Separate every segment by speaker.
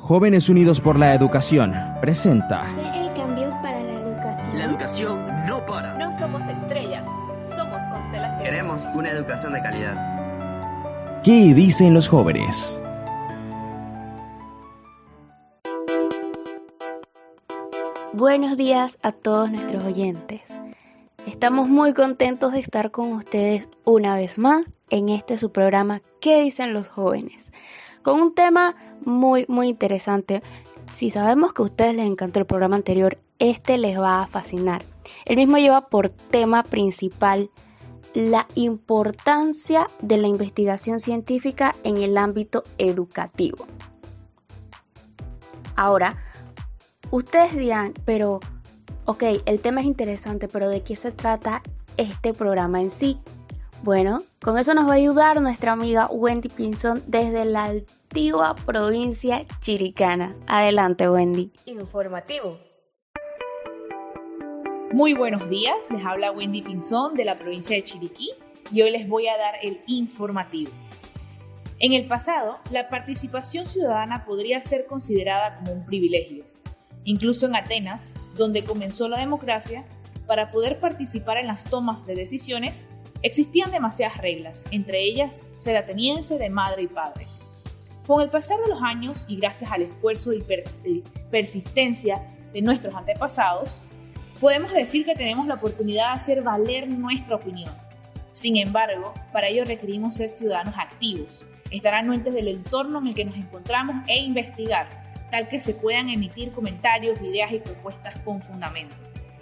Speaker 1: Jóvenes Unidos por la Educación presenta
Speaker 2: Sé el cambio para la educación.
Speaker 3: La educación no para.
Speaker 4: No somos estrellas, somos constelaciones.
Speaker 3: Queremos una educación de calidad.
Speaker 1: ¿Qué dicen los jóvenes?
Speaker 5: Buenos días a todos nuestros oyentes. Estamos muy contentos de estar con ustedes una vez más en su programa ¿Qué dicen los jóvenes? Con un tema muy interesante. Si sabemos que a ustedes les encantó el programa anterior, les va a fascinar. El mismo lleva por tema principal la importancia de la investigación científica en el ámbito educativo. Ahora, ustedes dirán, pero, el tema es interesante, pero ¿de qué se trata este programa en sí? Bueno, con eso nos va a ayudar nuestra amiga Wendy Pinzón desde la antigua provincia chiricana. Adelante, Wendy.
Speaker 4: Informativo. Muy buenos días, les habla Wendy Pinzón de la provincia de Chiriquí y hoy les voy a dar el informativo. En el pasado, la participación ciudadana podría ser considerada como un privilegio. Incluso en Atenas, donde comenzó la democracia, para poder participar en las tomas de decisiones, existían demasiadas reglas, entre ellas ser ateniense de madre y padre. Con el pasar de los años y gracias al esfuerzo y persistencia de nuestros antepasados, podemos decir que tenemos la oportunidad de hacer valer nuestra opinión. Sin embargo, para ello requerimos ser ciudadanos activos, estar anuentes del entorno en el que nos encontramos e investigar, tal que se puedan emitir comentarios, ideas y propuestas con fundamento.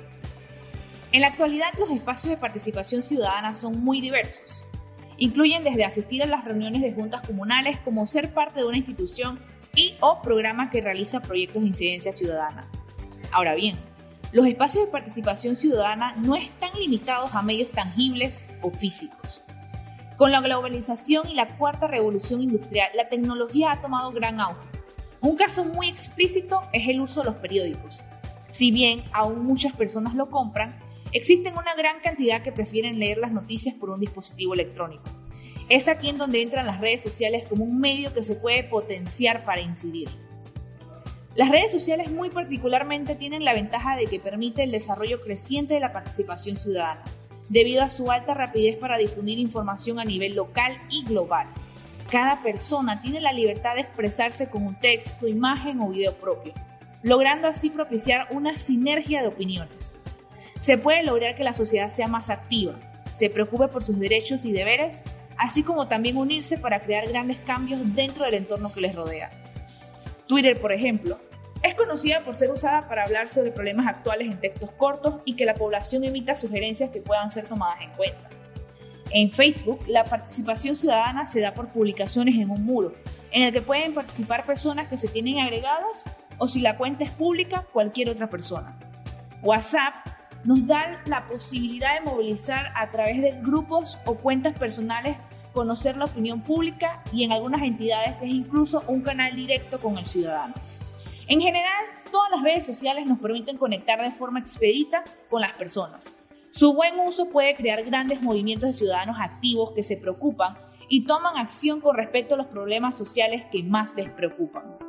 Speaker 4: En la actualidad, los espacios de participación ciudadana son muy diversos. Incluyen desde asistir a las reuniones de juntas comunales como ser parte de una institución o programa que realiza proyectos de incidencia ciudadana. Ahora bien, los espacios de participación ciudadana no están limitados a medios tangibles o físicos. Con la globalización y la cuarta revolución industrial, la tecnología ha tomado gran auge. Un caso muy explícito es el uso de los periódicos. Si bien aún muchas personas lo compran, existen una gran cantidad que prefieren leer las noticias por un dispositivo electrónico. Es aquí en donde entran las redes sociales como un medio que se puede potenciar para incidir. Las redes sociales muy particularmente tienen la ventaja de que permite el desarrollo creciente de la participación ciudadana, debido a su alta rapidez para difundir información a nivel local y global. Cada persona tiene la libertad de expresarse con un texto, imagen o video propio, logrando así propiciar una sinergia de opiniones. Se puede lograr que la sociedad sea más activa, se preocupe por sus derechos y deberes, así como también unirse para crear grandes cambios dentro del entorno que les rodea. Twitter, por ejemplo, es conocida por ser usada para hablar sobre problemas actuales en textos cortos y que la población emita sugerencias que puedan ser tomadas en cuenta. En Facebook, la participación ciudadana se da por publicaciones en un muro, en el que pueden participar personas que se tienen agregadas o si la cuenta es pública, cualquier otra persona. WhatsApp nos da la posibilidad de movilizar a través de grupos o cuentas personales, conocer la opinión pública y en algunas entidades es incluso un canal directo con el ciudadano. En general, todas las redes sociales nos permiten conectar de forma expedita con las personas. Su buen uso puede crear grandes movimientos de ciudadanos activos que se preocupan y toman acción con respecto a los problemas sociales que más les preocupan.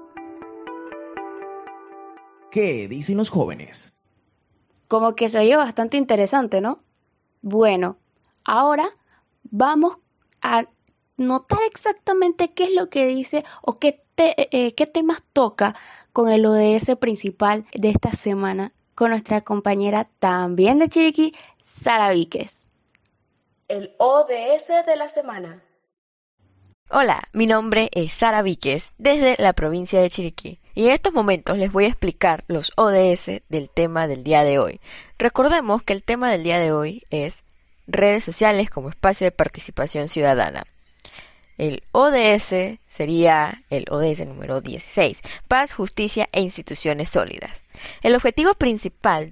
Speaker 1: ¿Qué dicen los jóvenes?
Speaker 5: Como que se oye bastante interesante, ¿no? Bueno, ahora vamos a notar exactamente qué es lo que dice o qué temas toca con el ODS principal de esta semana con nuestra compañera también de Chiriquí, Sara Víquez.
Speaker 4: El ODS de la semana.
Speaker 6: Hola, mi nombre es Sara Víquez desde la provincia de Chiriquí y en estos momentos les voy a explicar los ODS del tema del día de hoy. Recordemos que el tema del día de hoy es redes sociales como espacio de participación ciudadana. El ODS sería el ODS número 16, paz, justicia e instituciones sólidas. El objetivo principal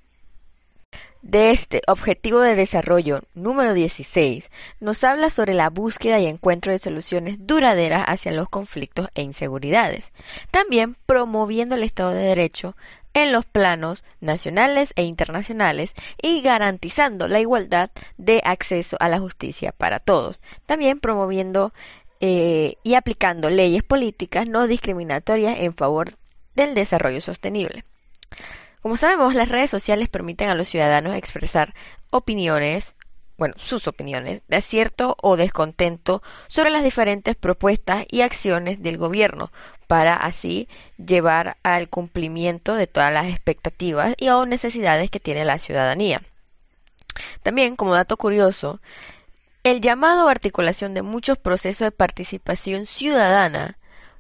Speaker 6: de este objetivo de desarrollo número 16 nos habla sobre la búsqueda y encuentro de soluciones duraderas hacia los conflictos e inseguridades, también promoviendo el Estado de Derecho en los planos nacionales e internacionales y garantizando la igualdad de acceso a la justicia para todos, también promoviendo y aplicando leyes políticas no discriminatorias en favor del desarrollo sostenible. Como sabemos, las redes sociales permiten a los ciudadanos expresar opiniones, sus opiniones, de acierto o descontento sobre las diferentes propuestas y acciones del gobierno, para así llevar al cumplimiento de todas las expectativas y o necesidades que tiene la ciudadanía. También, como dato curioso, el llamado articulación de muchos procesos de participación ciudadana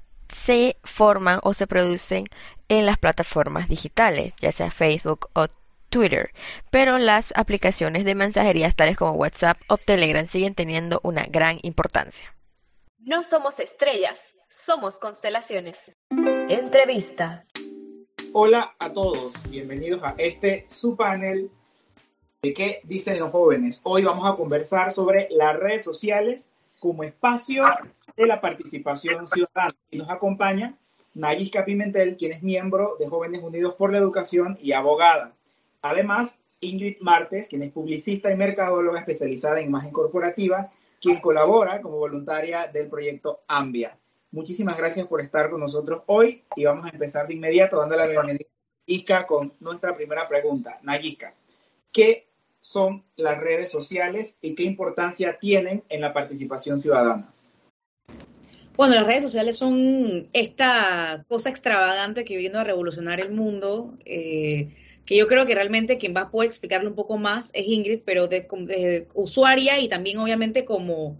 Speaker 6: se forman o se producen en las plataformas digitales, ya sea Facebook o Twitter, pero las aplicaciones de mensajería tales como WhatsApp o Telegram siguen teniendo una gran importancia.
Speaker 7: No somos estrellas, somos constelaciones. Entrevista.
Speaker 8: Hola a todos, bienvenidos a su panel de ¿Qué dicen los jóvenes? Hoy vamos a conversar sobre las redes sociales como espacio de la participación ciudadana. Y nos acompaña Nayisca Pimentel, quien es miembro de Jóvenes Unidos por la Educación y abogada. Además, Ingrid Martes, quien es publicista y mercadóloga especializada en imagen corporativa, quien colabora como voluntaria del proyecto Ambia. Muchísimas gracias por estar con nosotros hoy y vamos a empezar de inmediato dando la bienvenida a Nayisca con nuestra primera pregunta. Nayisca, ¿qué son las redes sociales y qué importancia tienen en la participación ciudadana?
Speaker 4: Bueno, las redes sociales son esta cosa extravagante que vino a revolucionar el mundo, que yo creo que realmente quien va a poder explicarlo un poco más es Ingrid, pero de usuaria y también obviamente como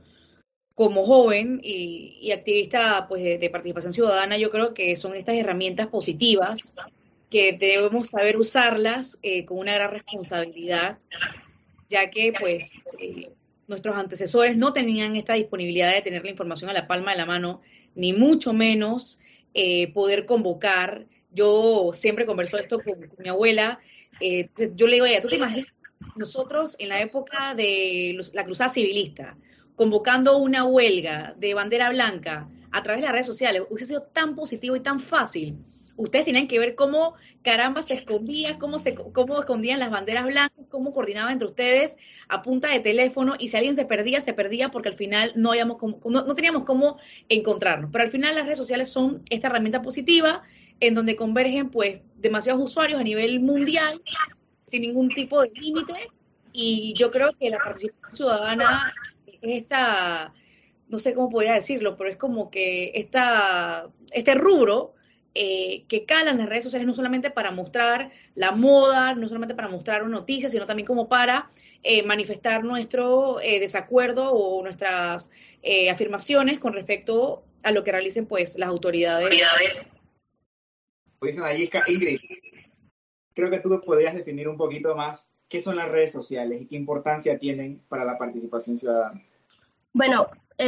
Speaker 4: joven y activista pues de participación ciudadana, yo creo que son estas herramientas positivas que debemos saber usarlas con una gran responsabilidad, ya que pues nuestros antecesores no tenían esta disponibilidad de tener la información a la palma de la mano, ni mucho menos poder convocar. Yo siempre converso esto con mi abuela, yo le digo a ella, ¿tú te imaginas nosotros en la época de la cruzada civilista, convocando una huelga de bandera blanca a través de las redes sociales? Hubiese sido tan positivo y tan fácil. Ustedes tenían que ver cómo caramba se escondía, cómo escondían las banderas blancas, cómo coordinaban entre ustedes a punta de teléfono, y si alguien se perdía porque al final no teníamos cómo encontrarnos. Pero al final las redes sociales son esta herramienta positiva en donde convergen pues demasiados usuarios a nivel mundial sin ningún tipo de límite, y yo creo que la participación ciudadana es no sé cómo podría decirlo, pero es como que este rubro que calan las redes sociales no solamente para mostrar la moda, no solamente para mostrar una noticia, sino también como para manifestar nuestro desacuerdo o nuestras afirmaciones con respecto a lo que realicen pues las autoridades.
Speaker 8: Pues Nayisca, Ingrid, creo que tú podrías definir un poquito más qué son las redes sociales y qué importancia tienen para la participación ciudadana.
Speaker 2: Bueno,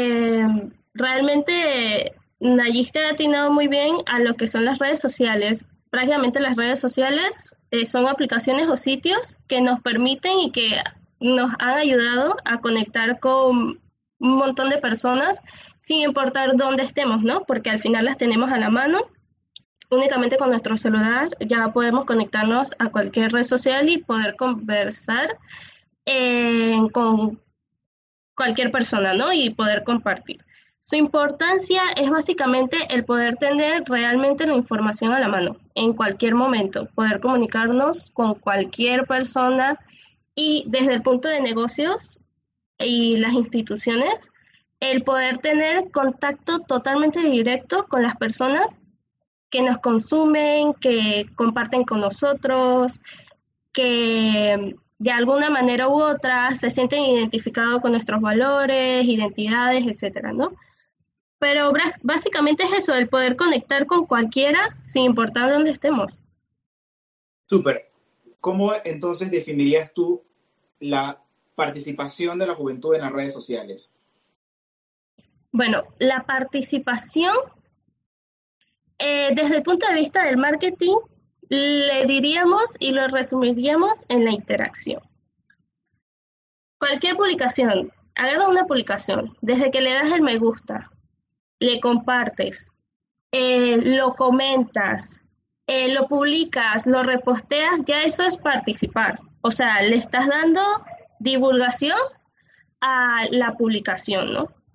Speaker 2: realmente Nayisca ha atinado muy bien a lo que son las redes sociales. Prácticamente las redes sociales son aplicaciones o sitios que nos permiten y que nos han ayudado a conectar con un montón de personas sin importar dónde estemos, ¿no? Porque al final las tenemos a la mano. Únicamente con nuestro celular ya podemos conectarnos a cualquier red social y poder conversar con cualquier persona, ¿no? Y poder compartir. Su importancia es básicamente el poder tener realmente la información a la mano, en cualquier momento, poder comunicarnos con cualquier persona, y desde el punto de negocios y las instituciones, el poder tener contacto totalmente directo con las personas que nos consumen, que comparten con nosotros, que de alguna manera u otra se sienten identificados con nuestros valores, identidades, etcétera, ¿no? Pero básicamente es eso, el poder conectar con cualquiera sin importar dónde estemos.
Speaker 8: Súper. ¿Cómo entonces definirías tú la participación de la juventud en las redes sociales?
Speaker 2: Bueno, la participación, desde el punto de vista del marketing, le diríamos y lo resumiríamos en la interacción. Cualquier publicación, agarra una publicación, desde que le das el me gusta, le compartes, lo comentas, lo publicas, lo reposteas, ya eso es participar. O sea, le estás dando divulgación a la publicación, ¿no?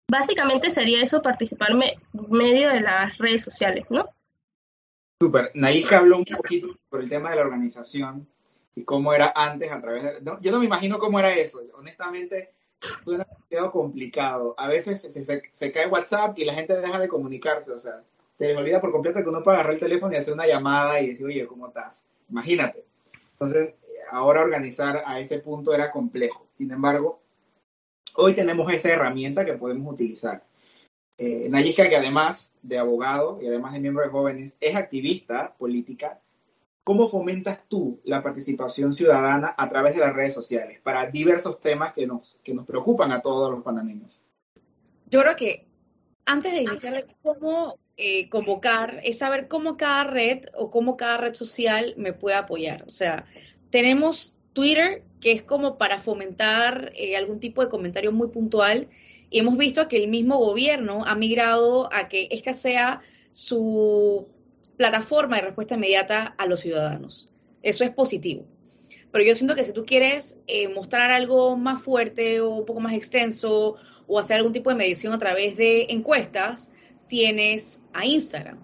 Speaker 2: Básicamente sería eso, participar medio de las redes sociales, ¿no?
Speaker 8: Súper. Nayisca habló un poquito por el tema de la organización y cómo era antes a través de... yo no me imagino cómo era eso. Honestamente, suena demasiado complicado. A veces se cae WhatsApp y la gente deja de comunicarse. O sea, se les olvida por completo que uno puede agarrar el teléfono y hacer una llamada y decir, oye, ¿cómo estás? Imagínate. Entonces, ahora organizar a ese punto era complejo. Sin embargo, hoy tenemos esa herramienta que podemos utilizar. Nayisca, que además de abogado y además de miembro de jóvenes, es activista política. ¿Cómo fomentas tú la participación ciudadana a través de las redes sociales para diversos temas que nos preocupan a todos los panameños?
Speaker 9: Yo creo que antes de iniciar cómo convocar, es saber cómo cada red o cómo cada red social me puede apoyar. O sea, tenemos Twitter, que es como para fomentar algún tipo de comentario muy puntual, y hemos visto que el mismo gobierno ha migrado a que esta sea su plataforma de respuesta inmediata a los ciudadanos. Eso es positivo. Pero yo siento que si tú quieres mostrar algo más fuerte o un poco más extenso o hacer algún tipo de medición a través de encuestas, tienes a Instagram.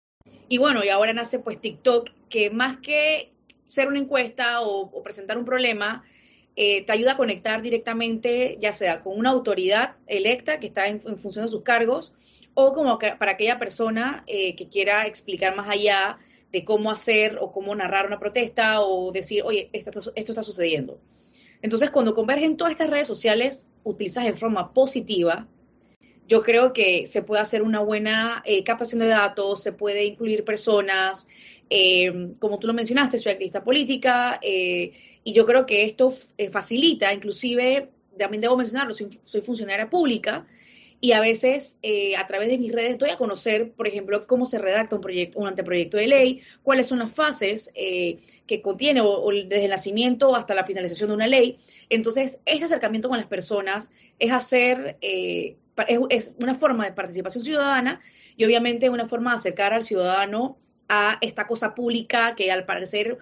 Speaker 9: Y bueno, y ahora nace pues TikTok, que más que ser una encuesta o presentar un problema, te ayuda a conectar directamente, ya sea con una autoridad electa que está en función de sus cargos, o como para aquella persona que quiera explicar más allá de cómo hacer o cómo narrar una protesta o decir, oye, esto está sucediendo. Entonces, cuando convergen todas estas redes sociales, utilizas de forma positiva, yo creo que se puede hacer una buena captación de datos, se puede incluir personas, como tú lo mencionaste, soy activista política, y yo creo que esto facilita, inclusive, también debo mencionarlo, soy funcionaria pública, y a veces a través de mis redes doy a conocer, por ejemplo, cómo se redacta un anteproyecto de ley, cuáles son las fases que contiene o desde el nacimiento hasta la finalización de una ley. Entonces, este acercamiento con las personas es hacer... es una forma de participación ciudadana y obviamente una forma de acercar al ciudadano a esta cosa pública que al parecer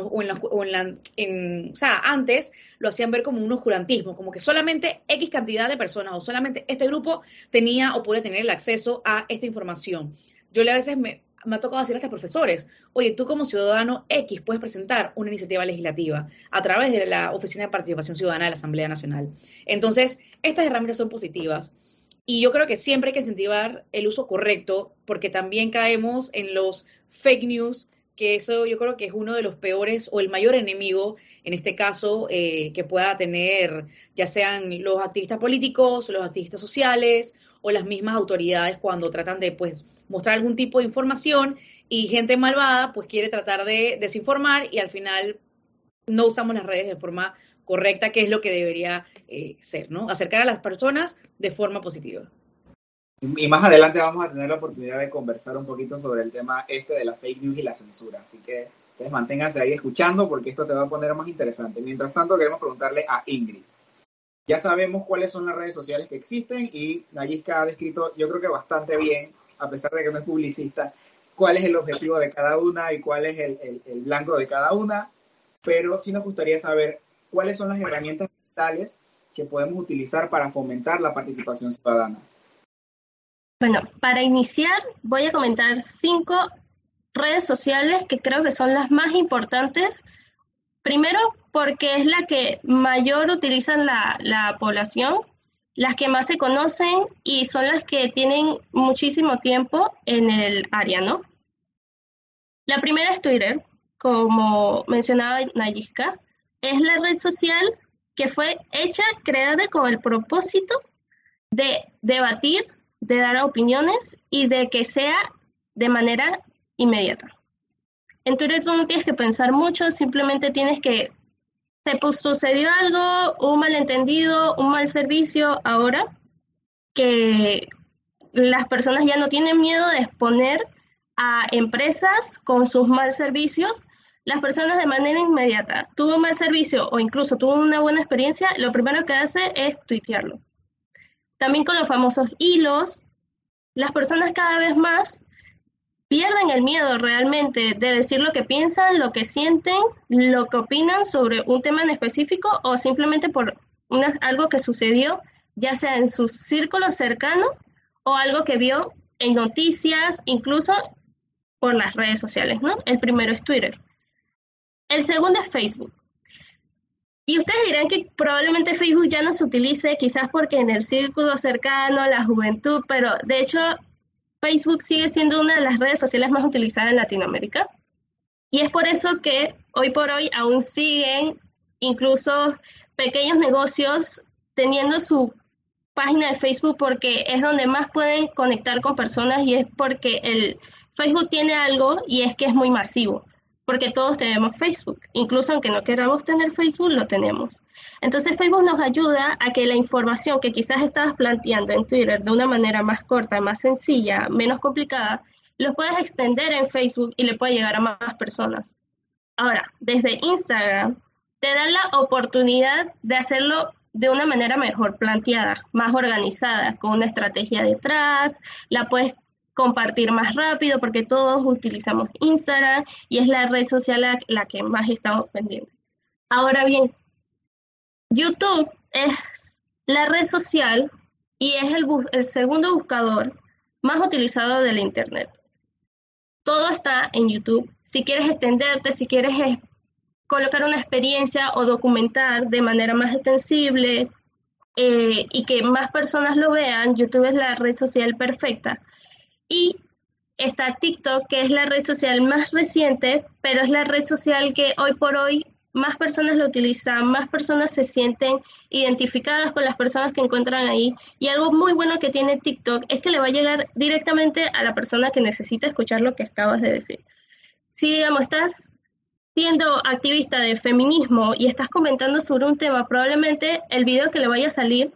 Speaker 9: antes lo hacían ver como un oscurantismo, como que solamente X cantidad de personas o solamente este grupo tenía o podía tener el acceso a esta información. Yo a veces me ha tocado decir a estos profesores, oye, tú como ciudadano X puedes presentar una iniciativa legislativa a través de la Oficina de Participación Ciudadana de la Asamblea Nacional. Entonces, estas herramientas son positivas. Y yo creo que siempre hay que incentivar el uso correcto, porque también caemos en los fake news, que eso yo creo que es uno de los peores o el mayor enemigo, en este caso, que pueda tener ya sean los activistas políticos, los activistas sociales o las mismas autoridades cuando tratan de pues mostrar algún tipo de información y gente malvada pues quiere tratar de desinformar y al final no usamos las redes de forma correcta, que es lo que debería ser, ¿no? Acercar a las personas de forma positiva.
Speaker 8: Y más adelante vamos a tener la oportunidad de conversar un poquito sobre el tema de la fake news y la censura. Así que ustedes manténganse ahí escuchando porque esto se va a poner más interesante. Mientras tanto, queremos preguntarle a Ingrid. Ya sabemos cuáles son las redes sociales que existen y Nayisca ha descrito, yo creo que bastante bien, a pesar de que no es publicista, cuál es el objetivo de cada una y cuál es el blanco de cada una. Pero sí nos gustaría saber cuáles son las herramientas digitales que podemos utilizar para fomentar la participación ciudadana.
Speaker 2: Bueno, para iniciar voy a comentar 5 redes sociales que creo que son las más importantes. Primero, porque es la que mayor utilizan la población, las que más se conocen y son las que tienen muchísimo tiempo en el área, ¿no? La primera es Twitter, como mencionaba Nayisca. Es la red social que fue creada con el propósito de debatir, de dar opiniones y de que sea de manera inmediata. En Twitter tú no tienes que pensar mucho, simplemente tienes que, sucedió algo, un malentendido, un mal servicio, ahora que las personas ya no tienen miedo de exponer a empresas con sus mal servicios. Las personas de manera inmediata, tuvo un mal servicio o incluso tuvo una buena experiencia, lo primero que hace es tuitearlo. También con los famosos hilos, las personas cada vez más pierden el miedo realmente de decir lo que piensan, lo que sienten, lo que opinan sobre un tema en específico o simplemente por algo que sucedió ya sea en su círculo cercano o algo que vio en noticias, incluso por las redes sociales, ¿no? El primero es Twitter. El segundo es Facebook. Y ustedes dirán que probablemente Facebook ya no se utilice, quizás porque en el círculo cercano, la juventud, pero de hecho Facebook sigue siendo una de las redes sociales más utilizadas en Latinoamérica. Y es por eso que hoy por hoy aún siguen incluso pequeños negocios teniendo su página de Facebook, porque es donde más pueden conectar con personas, y es porque el Facebook tiene algo, y es que es muy masivo, porque todos tenemos Facebook, incluso aunque no queramos tener Facebook, lo tenemos. Entonces Facebook nos ayuda a que la información que quizás estabas planteando en Twitter de una manera más corta, más sencilla, menos complicada, lo puedes extender en Facebook y le puede llegar a más personas. Ahora, desde Instagram te dan la oportunidad de hacerlo de una manera mejor planteada, más organizada, con una estrategia detrás, la puedes compartir más rápido porque todos utilizamos Instagram y es la red social la que más estamos pendientes. Ahora bien, YouTube es la red social y es el segundo buscador más utilizado de la Internet. Todo está en YouTube. Si quieres extenderte, si quieres colocar una experiencia o documentar de manera más extensible y que más personas lo vean, YouTube es la red social perfecta. Y está TikTok, que es la red social más reciente, pero es la red social que hoy por hoy más personas lo utilizan, más personas se sienten identificadas con las personas que encuentran ahí. Y algo muy bueno que tiene TikTok es que le va a llegar directamente a la persona que necesita escuchar lo que acabas de decir. Si, digamos, estás siendo activista de feminismo y estás comentando sobre un tema, probablemente el video que le vaya a salir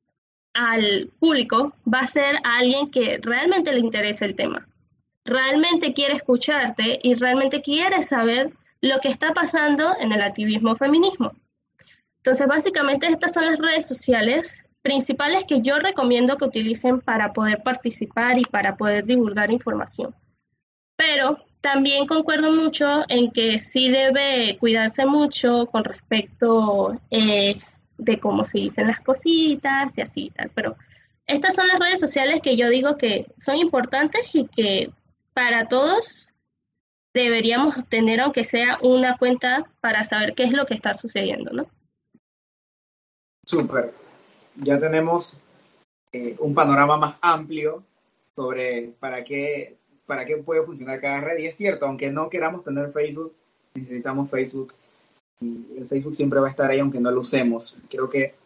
Speaker 2: al público va a ser a alguien que realmente le interesa el tema, realmente quiere escucharte y realmente quiere saber lo que está pasando en el activismo feminismo. Entonces, básicamente estas son las redes sociales principales que yo recomiendo que utilicen para poder participar y para poder divulgar información. Pero también concuerdo mucho en que sí debe cuidarse mucho con respecto de cómo se dicen las cositas y así y tal. Pero estas son las redes sociales que yo digo que son importantes y que para todos deberíamos tener, aunque sea una cuenta, para saber qué es lo que está sucediendo, ¿no?
Speaker 8: Súper. Ya tenemos un panorama más amplio sobre para qué puede funcionar cada red. Y es cierto, aunque no queramos tener Facebook, necesitamos Facebook. Y el Facebook siempre va a estar ahí, aunque no lo usemos. Creo que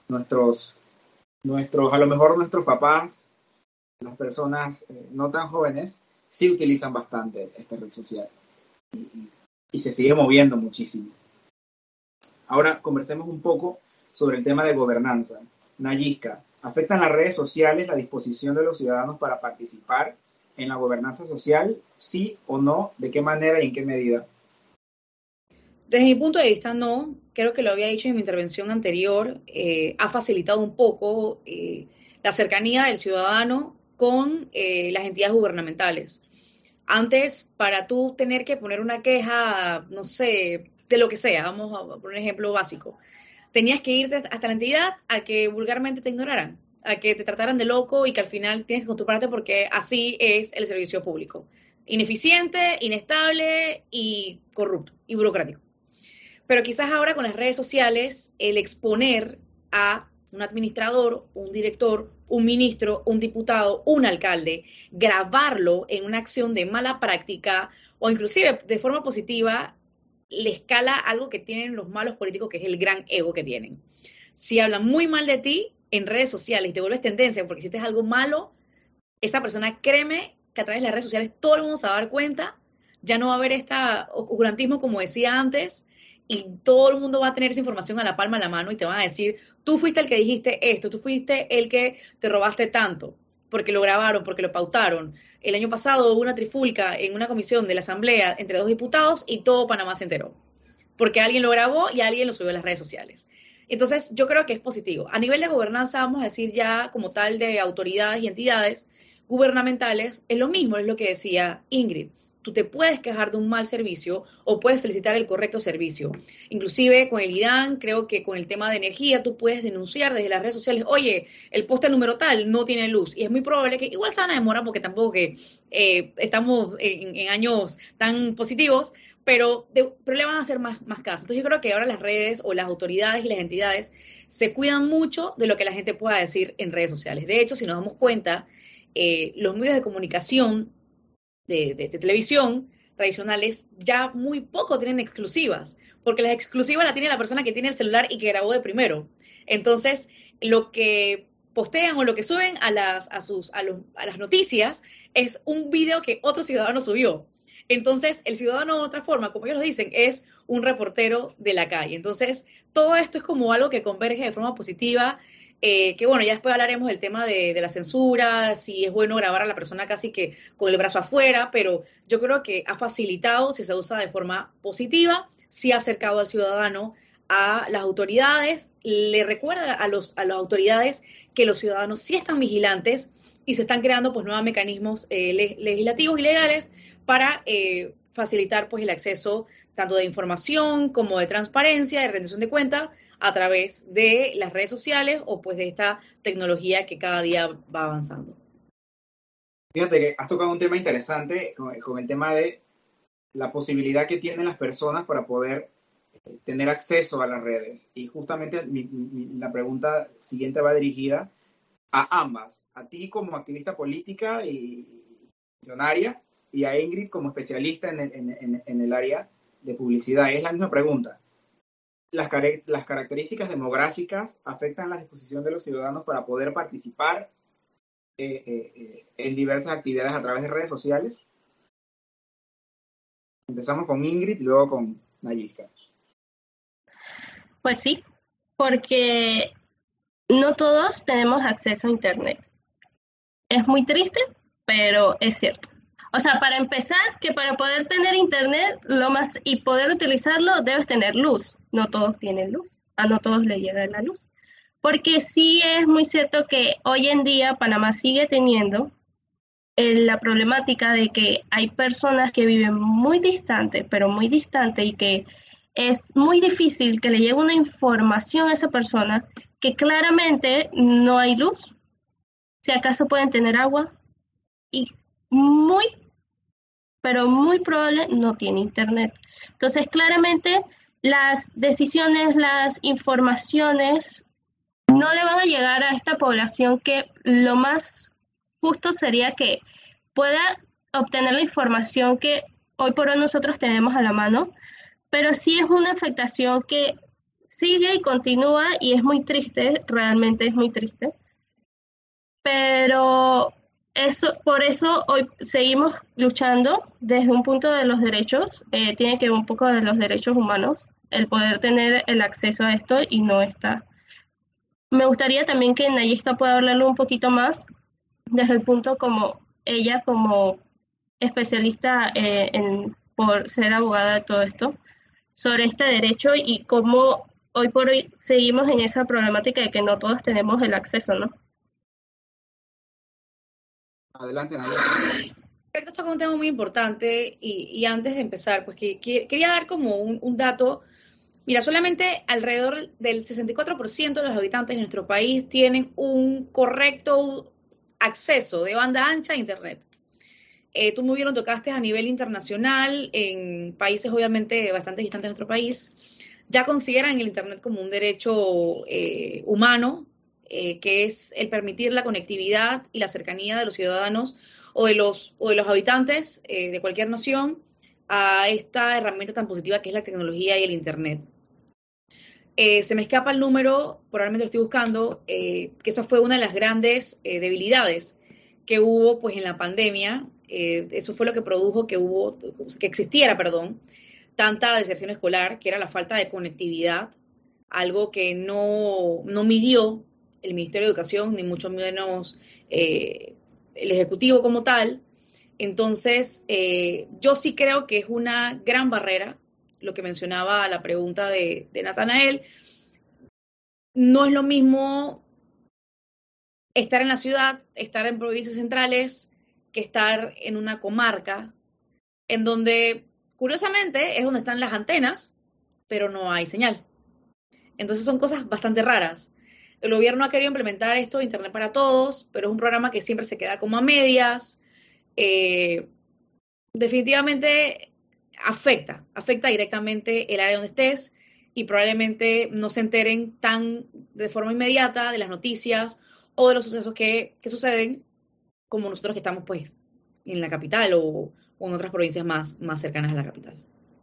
Speaker 8: a lo mejor nuestros papás, las personas no tan jóvenes, sí utilizan bastante esta red social y se sigue moviendo muchísimo. Ahora conversemos un poco sobre el tema de gobernanza. Nayisca, ¿afectan las redes sociales la disposición de los ciudadanos para participar en la gobernanza social? ¿Sí o no? ¿De qué manera y en qué medida?
Speaker 9: Desde mi punto de vista, no. Creo que lo había dicho en mi intervención anterior. Ha facilitado un poco la cercanía del ciudadano con las entidades gubernamentales. Antes, para tú tener que poner una queja, no sé, de lo que sea, vamos a poner un ejemplo básico, tenías que irte hasta la entidad a que vulgarmente te ignoraran, a que te trataran de loco y que al final tienes que acostumbrarte porque así es el servicio público. Ineficiente, inestable y corrupto y burocrático. Pero quizás ahora con las redes sociales, el exponer a un administrador, un director, un ministro, un diputado, un alcalde, grabarlo en una acción de mala práctica o inclusive de forma positiva, le escala algo que tienen los malos políticos, que es el gran ego que tienen. Si hablan muy mal de ti en redes sociales y te vuelves tendencia porque hiciste algo malo, esa persona, créeme, que a través de las redes sociales todo el mundo se va a dar cuenta, ya no va a haber este oscurantismo como decía antes, y todo el mundo va a tener esa información a la palma de la mano y te van a decir, tú fuiste el que dijiste esto, tú fuiste el que te robaste tanto, porque lo grabaron, porque lo pautaron. El año pasado hubo una trifulca en una comisión de la Asamblea entre dos diputados y todo Panamá se enteró, porque alguien lo grabó y alguien lo subió a las redes sociales. Entonces, yo creo que es positivo. A nivel de gobernanza, vamos a decir ya como tal de autoridades y entidades gubernamentales, es lo mismo, es lo que decía Ingrid. tú te puedes quejar de un mal servicio o puedes felicitar el correcto servicio. Inclusive con el IDAN, creo que con el tema de energía, tú puedes denunciar desde las redes sociales, oye, el poste número tal no tiene luz. Y es muy probable que igual se van a demorar porque tampoco que estamos en años tan positivos, pero le van a hacer más caso. Entonces yo creo que ahora las redes o las autoridades y las entidades se cuidan mucho de lo que la gente pueda decir en redes sociales. De hecho, si nos damos cuenta, los medios de comunicación de televisión tradicionales ya muy poco tienen exclusivas, porque las exclusivas las tiene la persona que tiene el celular y que grabó de primero. Entonces, lo que postean o lo que suben a las noticias es un video que otro ciudadano subió. Entonces, el ciudadano de otra forma, como ellos lo dicen, es un reportero de la calle. Entonces, todo esto es como algo que converge de forma positiva. Que bueno, ya después hablaremos del tema de la censura, si es bueno grabar a la persona casi que con el brazo afuera, pero yo creo que ha facilitado, si se usa de forma positiva, sí ha acercado al ciudadano a las autoridades, le recuerda a las autoridades que los ciudadanos sí están vigilantes y se están creando pues nuevos mecanismos legislativos y legales para facilitar pues el acceso tanto de información como de transparencia, de rendición de cuentas, a través de las redes sociales o pues de esta tecnología que cada día va avanzando.
Speaker 8: Fíjate que has tocado un tema interesante con el tema de la posibilidad que tienen las personas para poder tener acceso a las redes. Y justamente la pregunta siguiente va dirigida a ambas, a ti como activista política y funcionaria y a Ingrid como especialista en el área de publicidad. Es la misma pregunta. Las características demográficas afectan la disposición de los ciudadanos para poder participar en diversas actividades a través de redes sociales. Empezamos con Ingrid y luego con Nayisca.
Speaker 2: Pues sí, porque no todos tenemos acceso a Internet. Es muy triste, pero es cierto. O sea, para empezar, que para poder tener Internet y poder utilizarlo, debes tener luz. No todos tienen luz, no todos les llega la luz. Porque sí es muy cierto que hoy en día Panamá sigue teniendo la problemática de que hay personas que viven muy distante, pero muy distante, y que es muy difícil que le llegue una información a esa persona que claramente no hay luz. Si acaso pueden tener agua y pero muy probable no tiene Internet. Entonces, claramente las decisiones, las informaciones no le van a llegar a esta población, que lo más justo sería que pueda obtener la información que hoy por hoy nosotros tenemos a la mano, pero sí es una afectación que sigue y continúa y es muy triste, realmente es muy triste. Pero por eso hoy seguimos luchando desde un punto de los derechos, tiene que ver un poco de los derechos humanos, el poder tener el acceso a esto y no está. Me gustaría también que Nayisca pueda hablarlo un poquito más desde el punto como ella, como especialista por ser abogada de todo esto, sobre este derecho y cómo hoy por hoy seguimos en esa problemática de que no todos tenemos el acceso, ¿no?
Speaker 8: Adelante, Nayisca.
Speaker 9: Esto es un tema muy importante y antes de empezar, pues quería dar como un dato. Mira, solamente alrededor del 64% de los habitantes de nuestro país tienen un correcto acceso de banda ancha a Internet. Tú muy bien lo tocaste a nivel internacional, en países obviamente bastante distantes de nuestro país, ya consideran el Internet como un derecho humano, que es el permitir la conectividad y la cercanía de los ciudadanos o de los habitantes de cualquier nación a esta herramienta tan positiva que es la tecnología y el Internet. Se me escapa el número, probablemente lo estoy buscando, que esa fue una de las grandes debilidades que hubo pues en la pandemia. Eso fue lo que produjo que existiera tanta deserción escolar, que era la falta de conectividad, algo que no midió el Ministerio de Educación, ni mucho menos el Ejecutivo como tal. Entonces, yo sí creo que es una gran barrera, lo que mencionaba la pregunta de Natanael. No es lo mismo estar en la ciudad, estar en provincias centrales, que estar en una comarca en donde, curiosamente, es donde están las antenas, pero no hay señal. Entonces son cosas bastante raras. El gobierno ha querido implementar esto de Internet para Todos, pero es un programa que siempre se queda como a medias. Definitivamente afecta directamente el área donde estés y probablemente no se enteren tan de forma inmediata de las noticias o de los sucesos que suceden como nosotros que estamos pues en la capital o en otras provincias más cercanas a la capital.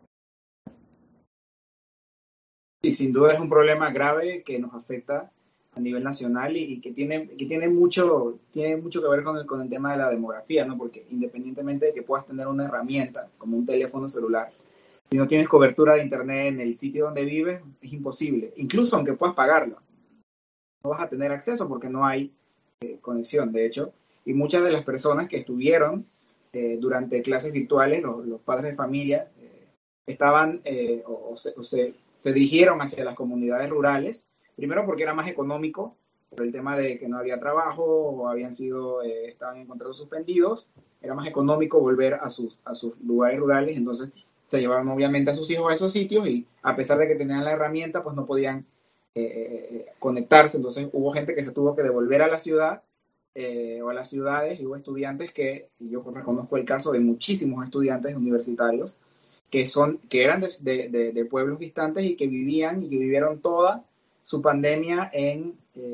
Speaker 8: Sí, sin duda es un problema grave que nos afecta a nivel nacional y que tiene mucho que ver con el tema de la demografía, ¿no? Porque independientemente de que puedas tener una herramienta como un teléfono celular, si no tienes cobertura de internet en el sitio donde vives, es imposible. Incluso aunque puedas pagarla, no vas a tener acceso porque no hay conexión, de hecho. Y muchas de las personas que estuvieron durante clases virtuales, los padres de familia, estaban se dirigieron hacia las comunidades rurales, primero porque era más económico, por el tema de que no había trabajo o estaban en contratos suspendidos, era más económico volver a sus lugares rurales, entonces se llevaron obviamente a sus hijos a esos sitios y a pesar de que tenían la herramienta, pues no podían conectarse, entonces hubo gente que se tuvo que devolver a la ciudad o a las ciudades, y hubo estudiantes y yo reconozco el caso de muchísimos estudiantes universitarios que eran de pueblos distantes y que vivieron toda su pandemia en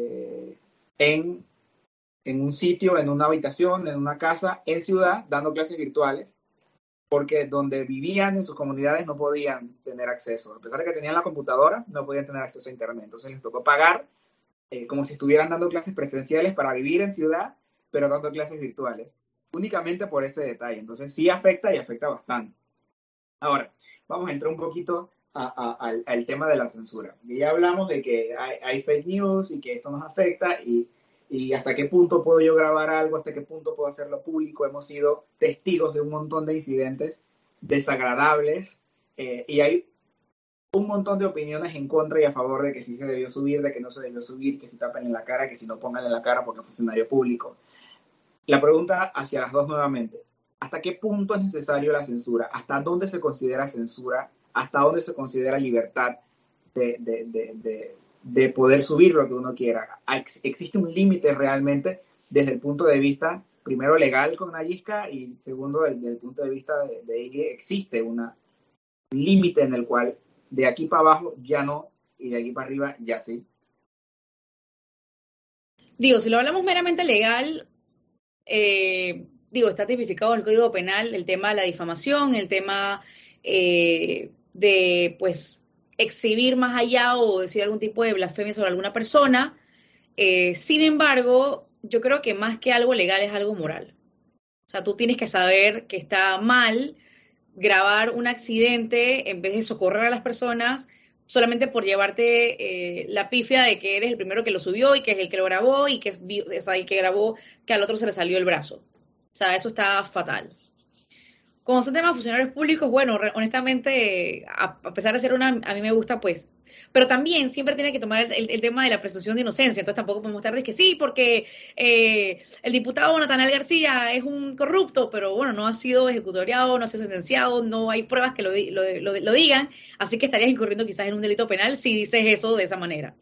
Speaker 8: un sitio, en una habitación, en una casa, en ciudad, dando clases virtuales, porque donde vivían en sus comunidades no podían tener acceso. A pesar de que tenían la computadora, no podían tener acceso a internet. Entonces les tocó pagar como si estuvieran dando clases presenciales para vivir en ciudad, pero dando clases virtuales, únicamente por ese detalle. Entonces sí afecta y afecta bastante. Ahora, vamos a entrar un poquito al tema de la censura. Ya hablamos de que hay fake news y que esto nos afecta y hasta qué punto puedo yo grabar algo, hasta qué punto puedo hacerlo público. Hemos sido testigos de un montón de incidentes desagradables y hay un montón de opiniones en contra y a favor de que sí se debió subir, de que no se debió subir, que si tapen en la cara, que si no pongan en la cara porque es funcionario público. La pregunta hacia las dos nuevamente. ¿Hasta qué punto es necesario la censura? ¿Hasta dónde se considera censura? ¿Hasta dónde se considera libertad de poder subir lo que uno quiera? ¿Existe un límite realmente desde el punto de vista, primero legal con Nayisca y segundo desde el punto de vista de ella? ¿Existe un límite en el cual de aquí para abajo ya no y de aquí para arriba ya sí?
Speaker 9: Digo, si lo hablamos meramente legal, está tipificado en el Código Penal el tema de la difamación, el tema de, pues, exhibir más allá o decir algún tipo de blasfemia sobre alguna persona. Sin embargo, yo creo que más que algo legal es algo moral. O sea, tú tienes que saber que está mal grabar un accidente en vez de socorrer a las personas solamente por llevarte la pifia de que eres el primero que lo subió y que es el que lo grabó y que que grabó que al otro se le salió el brazo. O sea, eso está fatal. Con son temas de funcionarios públicos, bueno, honestamente, a pesar de ser a mí me gusta, pues, pero también siempre tiene que tomar el tema de la presunción de inocencia, entonces tampoco podemos estar de que sí, porque el diputado Natanael García es un corrupto, pero bueno, no ha sido ejecutoriado, no ha sido sentenciado, no hay pruebas que lo digan, así que estarías incurriendo quizás en un delito penal si dices eso de esa manera.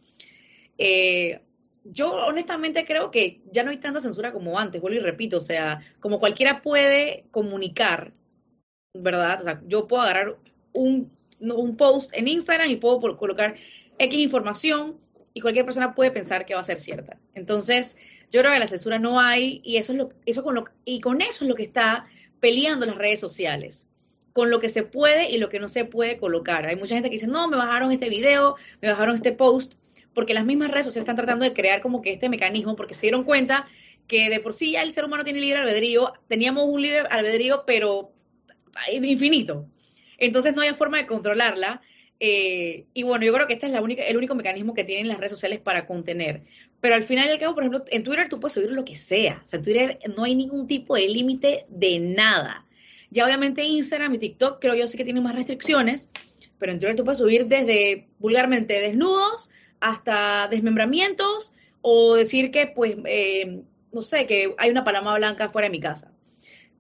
Speaker 9: Yo honestamente creo que ya no hay tanta censura como antes, vuelvo y repito, o sea, como cualquiera puede comunicar, ¿verdad? O sea, yo puedo agarrar un post en Instagram y puedo colocar X información y cualquier persona puede pensar que va a ser cierta. Entonces, yo creo que la censura no hay y con eso es lo que está peleando las redes sociales, con lo que se puede y lo que no se puede colocar. Hay mucha gente que dice, no, me bajaron este video, me bajaron este post, porque las mismas redes sociales están tratando de crear como que este mecanismo, porque se dieron cuenta que de por sí ya el ser humano tiene libre albedrío, teníamos un libre albedrío, pero infinito. Entonces no hay forma de controlarla. Y bueno, yo creo que este es el único mecanismo que tienen las redes sociales para contener. Pero al final y al cabo, por ejemplo, en Twitter tú puedes subir lo que sea. O sea, en Twitter no hay ningún tipo de límite de nada. Ya obviamente Instagram y TikTok creo yo sí que tienen más restricciones, pero en Twitter tú puedes subir desde vulgarmente desnudos hasta desmembramientos o decir que, pues, no sé, que hay una paloma blanca fuera de mi casa.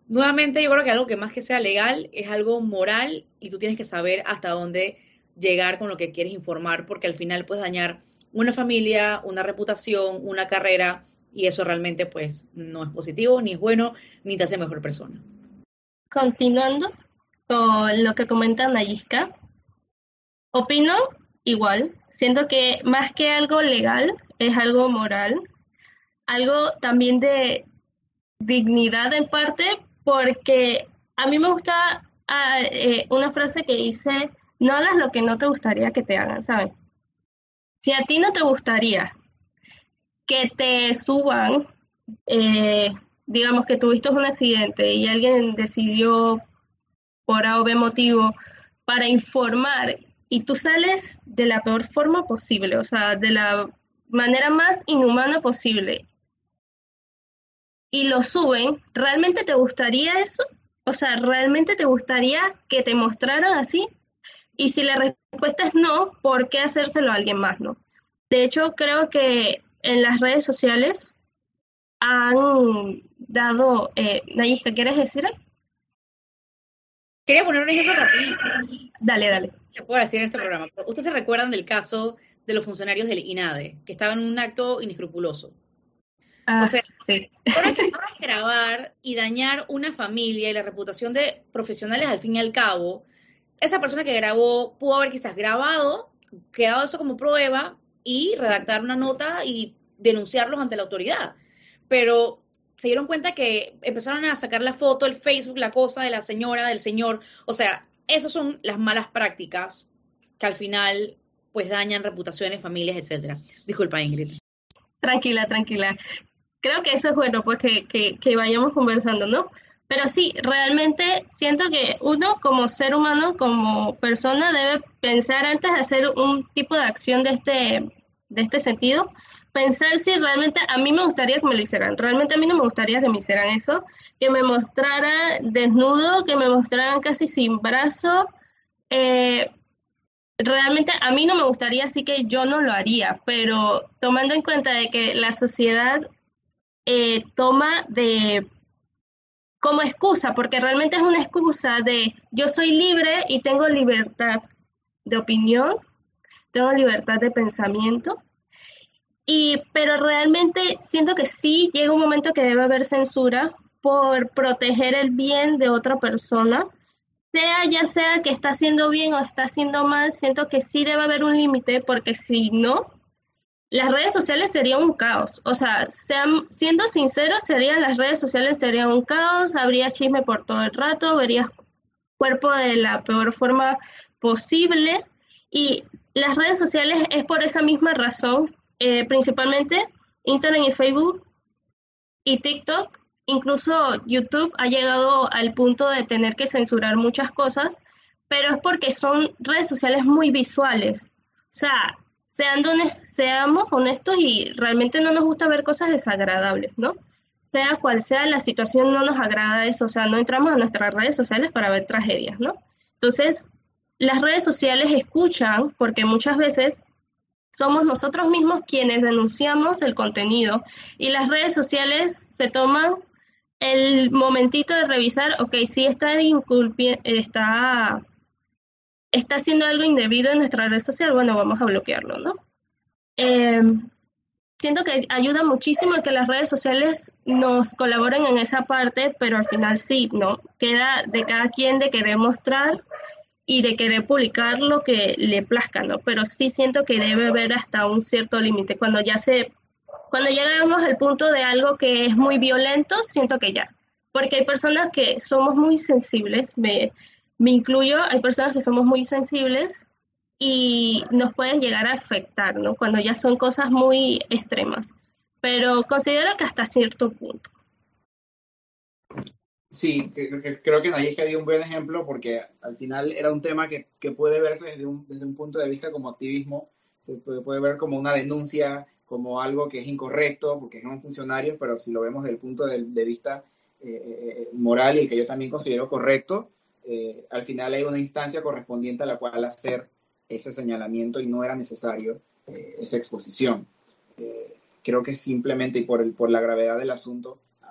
Speaker 9: nuevamente yo creo que algo que más que sea legal es algo moral y tú tienes que saber hasta dónde llegar con lo que quieres informar, porque al final puedes dañar una familia, una reputación, una carrera, y eso realmente pues no es positivo, ni es bueno, ni te hace mejor persona.
Speaker 2: Continuando con lo que comenta Nayisca, opino igual. Siento que más que algo legal, es algo moral, algo también de dignidad en parte, porque a mí me gusta una frase que dice, no hagas lo que no te gustaría que te hagan, ¿sabes? Si a ti no te gustaría que te suban, digamos que tuviste un accidente y alguien decidió por A o B motivo para informar y tú sales de la peor forma posible, o sea, de la manera más inhumana posible y lo suben, ¿realmente te gustaría eso? O sea, ¿realmente te gustaría que te mostraran así? Y si la respuesta es no, ¿por qué hacérselo a alguien más, no? De hecho, creo que en las redes sociales han dado... Nayisca, ¿quieres decir algo?
Speaker 9: Quería poner un ejemplo rapidito.
Speaker 2: Dale.
Speaker 9: Que puedo decir en este programa. ¿Ustedes se recuerdan del caso de los funcionarios del INADE, que estaban en un acto inescrupuloso? O sea,
Speaker 2: sí.
Speaker 9: ahora que vas a grabar y dañar una familia y la reputación de profesionales al fin y al cabo, esa persona que grabó pudo haber quizás grabado, quedado eso como prueba y redactar una nota y denunciarlos ante la autoridad. Pero se dieron cuenta que empezaron a sacar la foto, el Facebook, la cosa de la señora, del señor. O sea, esas son las malas prácticas que al final pues dañan reputaciones, familias, etcétera. Disculpa, Ingrid.
Speaker 2: Tranquila. Creo que eso es bueno, pues que vayamos conversando, ¿no? Pero sí, realmente siento que uno como ser humano, como persona, debe pensar antes de hacer un tipo de acción de este sentido, pensar si realmente a mí me gustaría que me lo hicieran. Realmente a mí no me gustaría que me hicieran eso, que me mostrara desnudo, que me mostraran casi sin brazo. Realmente a mí no me gustaría, así que yo no lo haría, pero tomando en cuenta de que la sociedad toma como excusa, porque realmente es una excusa de yo soy libre y tengo libertad de opinión, tengo libertad de pensamiento, pero realmente siento que sí llega un momento que debe haber censura por proteger el bien de otra persona, ya sea que está haciendo bien o está haciendo mal, siento que sí debe haber un límite, porque si no, las redes sociales serían un caos. O sea, siendo sinceros, las redes sociales serían un caos, habría chisme por todo el rato, verías cuerpo de la peor forma posible. Y las redes sociales es por esa misma razón, principalmente Instagram y Facebook y TikTok, incluso YouTube ha llegado al punto de tener que censurar muchas cosas, pero es porque son redes sociales muy visuales. O sea, seamos honestos y realmente no nos gusta ver cosas desagradables, ¿no? Sea cual sea la situación, no nos agrada eso, o sea, no entramos a nuestras redes sociales para ver tragedias, ¿no? Entonces, las redes sociales escuchan, porque muchas veces somos nosotros mismos quienes denunciamos el contenido y las redes sociales se toman el momentito de revisar, ok, si está haciendo algo indebido en nuestra red social, bueno, vamos a bloquearlo, ¿no? Siento que ayuda muchísimo que las redes sociales nos colaboren en esa parte, pero al final sí, ¿no? Queda de cada quien de querer mostrar y de querer publicar lo que le plazca, ¿no? Pero sí siento que debe haber hasta un cierto límite. Cuando llegamos al punto de algo que es muy violento, siento que ya. Porque hay personas que somos muy sensibles, me incluyo, hay personas que somos muy sensibles y nos pueden llegar a afectar, ¿no? Cuando ya son cosas muy extremas. Pero considero que hasta cierto punto.
Speaker 8: Sí, creo que Nayisca dio un buen ejemplo porque al final era un tema que puede verse desde un punto de vista como activismo, se puede ver como una denuncia, como algo que es incorrecto porque no son funcionarios, pero si lo vemos desde el punto de vista moral y el que yo también considero correcto, al final hay una instancia correspondiente a la cual hacer ese señalamiento y no era necesario esa exposición. Creo que simplemente y por la gravedad del asunto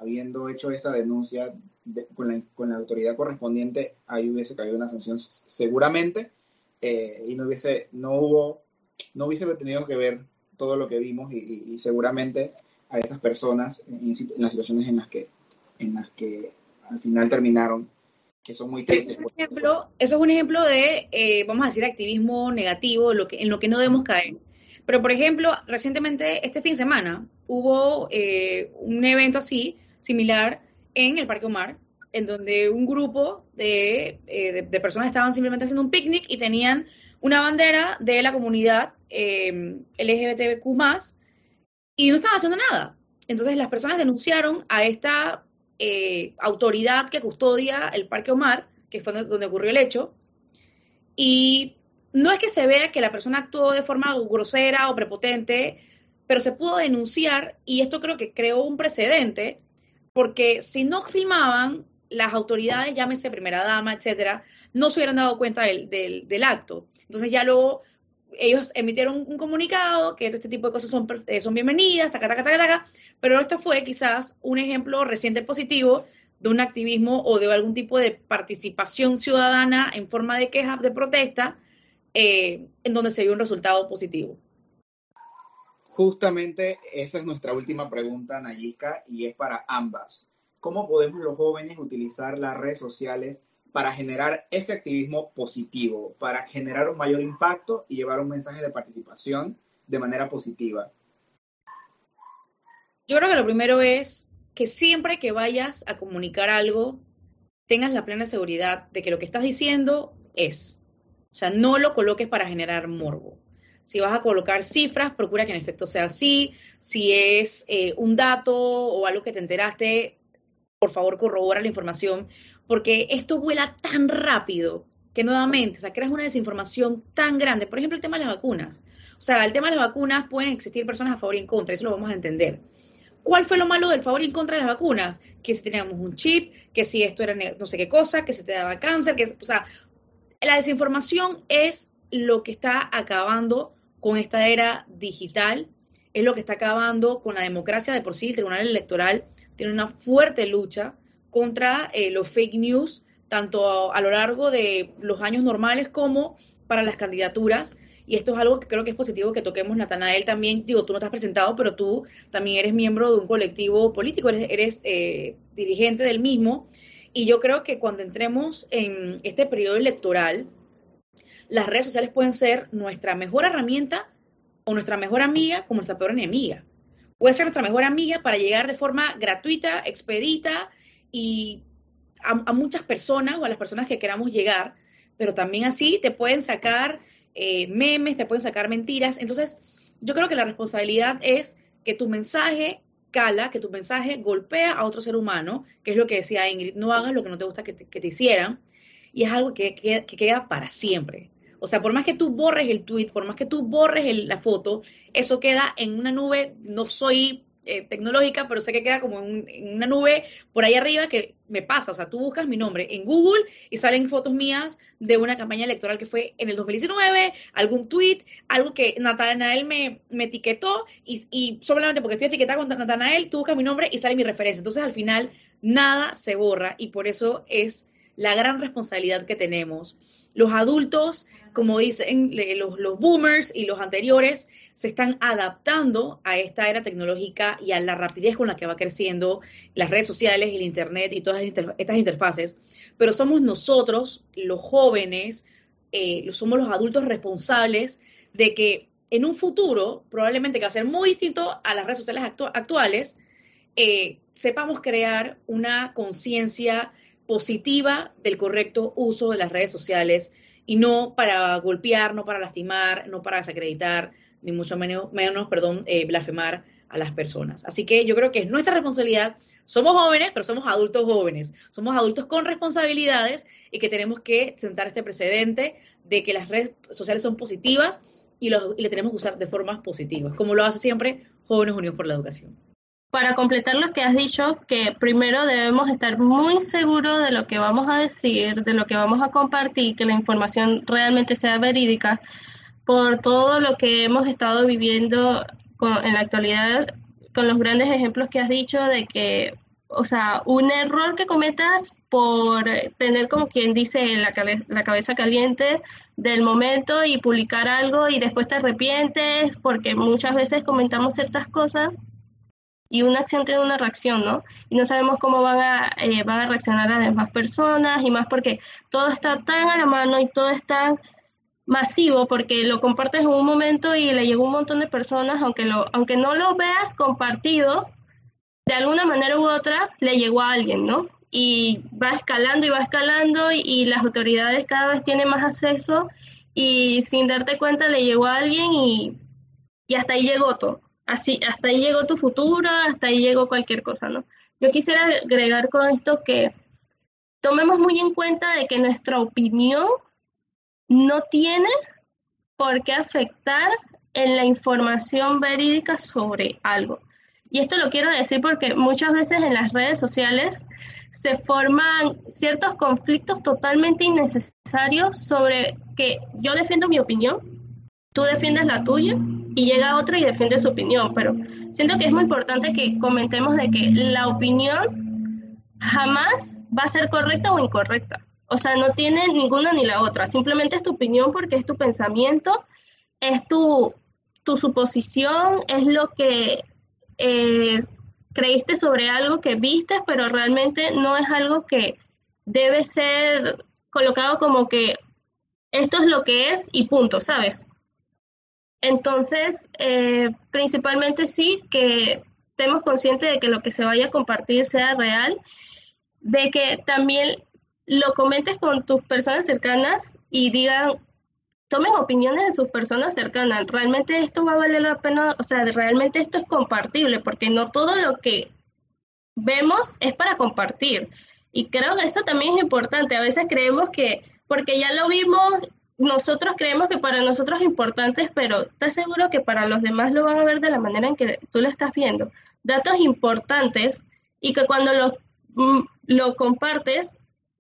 Speaker 8: habiendo hecho esa denuncia con la autoridad correspondiente, ahí hubiese caído una sanción seguramente, y no hubiese tenido que ver todo lo que vimos y seguramente a esas personas en las situaciones en las que al final terminaron, que son muy tristes.
Speaker 9: Eso es un ejemplo de, vamos a decir, activismo negativo, en lo que no debemos caer. Pero, por ejemplo, recientemente, este fin de semana, hubo un evento así, similar, en el Parque Omar, en donde un grupo de personas estaban simplemente haciendo un picnic y tenían una bandera de la comunidad LGBTQ+, y no estaban haciendo nada. Entonces las personas denunciaron a esta autoridad que custodia el Parque Omar, que fue donde ocurrió el hecho, y no es que se vea que la persona actuó de forma grosera o prepotente, pero se pudo denunciar, y esto creo que creó un precedente, porque si no filmaban, las autoridades, llámese primera dama, etcétera, no se hubieran dado cuenta del acto. Entonces ya luego ellos emitieron un comunicado que este tipo de cosas son bienvenidas, pero esto fue quizás un ejemplo reciente positivo de un activismo o de algún tipo de participación ciudadana en forma de queja, de protesta, en donde se vio un resultado positivo.
Speaker 8: Justamente esa es nuestra última pregunta, Nayisca, y es para ambas. ¿Cómo podemos los jóvenes utilizar las redes sociales para generar ese activismo positivo, para generar un mayor impacto y llevar un mensaje de participación de manera positiva?
Speaker 9: Yo creo que lo primero es que siempre que vayas a comunicar algo, tengas la plena seguridad de que lo que estás diciendo es. O sea, no lo coloques para generar morbo. Si vas a colocar cifras, procura que en efecto sea así. Si es un dato o algo que te enteraste, por favor corrobora la información, porque esto vuela tan rápido que nuevamente, o sea, creas una desinformación tan grande. Por ejemplo, el tema de las vacunas. O sea, el tema de las vacunas, pueden existir personas a favor y en contra, eso lo vamos a entender. ¿Cuál fue lo malo del favor y en contra de las vacunas? Que si teníamos un chip, que si esto era no sé qué cosa, que si te daba cáncer, o sea, la desinformación es lo que está acabando con esta era digital, es lo que está acabando con la democracia de por sí. El Tribunal Electoral tiene una fuerte lucha contra los fake news, tanto a lo largo de los años normales como para las candidaturas. Y esto es algo que creo que es positivo que toquemos. Natanael también, digo, tú no te has presentado, pero tú también eres miembro de un colectivo político, eres dirigente del mismo. Y yo creo que cuando entremos en este periodo electoral, las redes sociales pueden ser nuestra mejor herramienta o nuestra mejor amiga como nuestra peor enemiga. Puede ser nuestra mejor amiga para llegar de forma gratuita, expedita y a muchas personas o a las personas que queramos llegar, pero también así te pueden sacar memes, te pueden sacar mentiras. Entonces, yo creo que la responsabilidad es que tu mensaje cala, que tu mensaje golpea a otro ser humano, que es lo que decía Ingrid, no hagas lo que no te gusta que te hicieran, y es algo que queda para siempre. O sea, por más que tú borres el tweet, por más que tú borres la foto, eso queda en una nube. No soy tecnológica, pero sé que queda como en una nube por ahí arriba que me pasa. O sea, tú buscas mi nombre en Google y salen fotos mías de una campaña electoral que fue en el 2019, algún tweet, algo que Natanael me etiquetó y solamente porque estoy etiquetada con Natanael, tú buscas mi nombre y sale mi referencia. Entonces, al final, nada se borra y por eso es la gran responsabilidad que tenemos. Los adultos, como dicen los boomers y los anteriores, se están adaptando a esta era tecnológica y a la rapidez con la que va creciendo las redes sociales, el internet y todas estas interfaces. Pero somos nosotros, los jóvenes, somos los adultos responsables de que en un futuro, probablemente que va a ser muy distinto a las redes sociales actuales, sepamos crear una conciencia positiva del correcto uso de las redes sociales y no para golpear, no para lastimar, no para desacreditar, ni mucho menos blasfemar a las personas. Así que yo creo que es nuestra responsabilidad. Somos jóvenes, pero somos adultos jóvenes. Somos adultos con responsabilidades y que tenemos que sentar este precedente de que las redes sociales son positivas y le tenemos que usar de formas positivas, como lo hace siempre Jóvenes Unidos por la Educación.
Speaker 2: Para completar lo que has dicho, que primero debemos estar muy seguros de lo que vamos a decir, de lo que vamos a compartir, que la información realmente sea verídica, por todo lo que hemos estado viviendo en la actualidad, con los grandes ejemplos que has dicho de que o sea, un error que cometas por tener, como quien dice, la cabeza caliente del momento y publicar algo y después te arrepientes, porque muchas veces comentamos ciertas cosas y una acción tiene una reacción, ¿no? Y no sabemos cómo van a reaccionar las demás personas, y más porque todo está tan a la mano y todo es tan masivo, porque lo compartes en un momento y le llegó un montón de personas, aunque no lo veas compartido, de alguna manera u otra le llegó a alguien, ¿no? Y va escalando y las autoridades cada vez tienen más acceso y sin darte cuenta le llegó a alguien y hasta ahí llegó todo. Así, hasta ahí llegó tu futuro, hasta ahí llegó cualquier cosa, ¿no? Yo quisiera agregar con esto que tomemos muy en cuenta de que nuestra opinión no tiene por qué afectar en la información verídica sobre algo. Y esto lo quiero decir porque muchas veces en las redes sociales se forman ciertos conflictos totalmente innecesarios sobre que yo defiendo mi opinión, tú defiendes la tuya, y llega otro y defiende su opinión, pero siento que es muy importante que comentemos de que la opinión jamás va a ser correcta o incorrecta. O sea, no tiene ninguna ni la otra, simplemente es tu opinión porque es tu pensamiento, es tu suposición, es lo que creíste sobre algo que viste, pero realmente no es algo que debe ser colocado como que esto es lo que es y punto, ¿sabes? Entonces, principalmente sí que estemos conscientes de que lo que se vaya a compartir sea real, de que también lo comentes con tus personas cercanas y tomen opiniones de sus personas cercanas. Realmente esto va a valer la pena, o sea, realmente esto es compartible, porque no todo lo que vemos es para compartir. Y creo que eso también es importante. A veces creemos que, porque ya lo vimos, nosotros creemos que para nosotros es importante, pero ¿estás seguro que para los demás lo van a ver de la manera en que tú lo estás viendo? Datos importantes y que cuando lo compartes,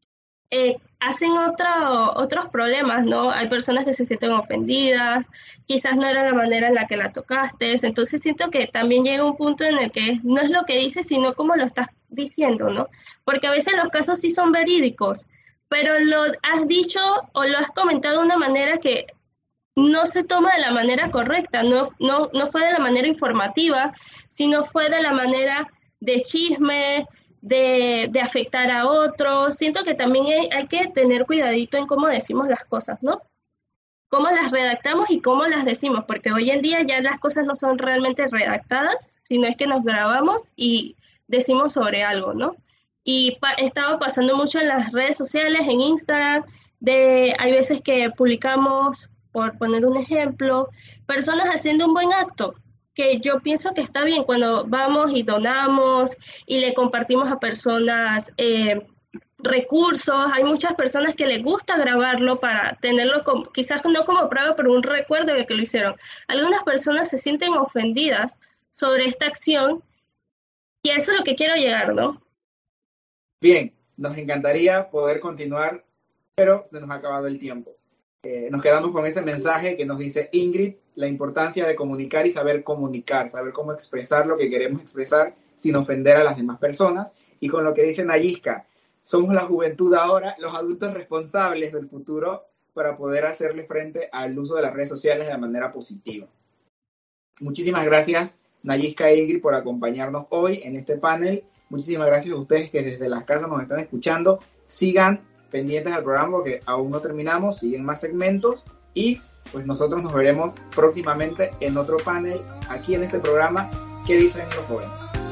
Speaker 2: hacen otros problemas, ¿no? Hay personas que se sienten ofendidas, quizás no era la manera en la que la tocaste, entonces siento que también llega un punto en el que no es lo que dices, sino cómo lo estás diciendo, ¿no? Porque a veces los casos sí son verídicos, pero lo has dicho o lo has comentado de una manera que no se toma de la manera correcta, no fue de la manera informativa, sino fue de la manera de chisme, de afectar a otros. Siento que también hay que tener cuidadito en cómo decimos las cosas, ¿no? Cómo las redactamos y cómo las decimos, porque hoy en día ya las cosas no son realmente redactadas, sino es que nos grabamos y decimos sobre algo, ¿no? Y estaba pasando mucho en las redes sociales, en Instagram, hay veces que publicamos, por poner un ejemplo, personas haciendo un buen acto, que yo pienso que está bien cuando vamos y donamos y le compartimos a personas recursos. Hay muchas personas que les gusta grabarlo para tenerlo, quizás no como prueba, pero un recuerdo de que lo hicieron. Algunas personas se sienten ofendidas sobre esta acción y a eso es lo que quiero llegar, ¿no?
Speaker 8: Bien, nos encantaría poder continuar, pero se nos ha acabado el tiempo. Nos quedamos con ese mensaje que nos dice Ingrid, la importancia de comunicar y saber comunicar, saber cómo expresar lo que queremos expresar sin ofender a las demás personas. Y con lo que dice Nayisca, somos la juventud ahora, los adultos responsables del futuro para poder hacerle frente al uso de las redes sociales de manera positiva. Muchísimas gracias, Nayisca e Ingrid, por acompañarnos hoy en este panel. Muchísimas gracias a ustedes que desde las casas nos están escuchando. Sigan pendientes al programa porque aún no terminamos, siguen más segmentos y pues nosotros nos veremos próximamente en otro panel aquí en este programa ¿Qué dicen los jóvenes?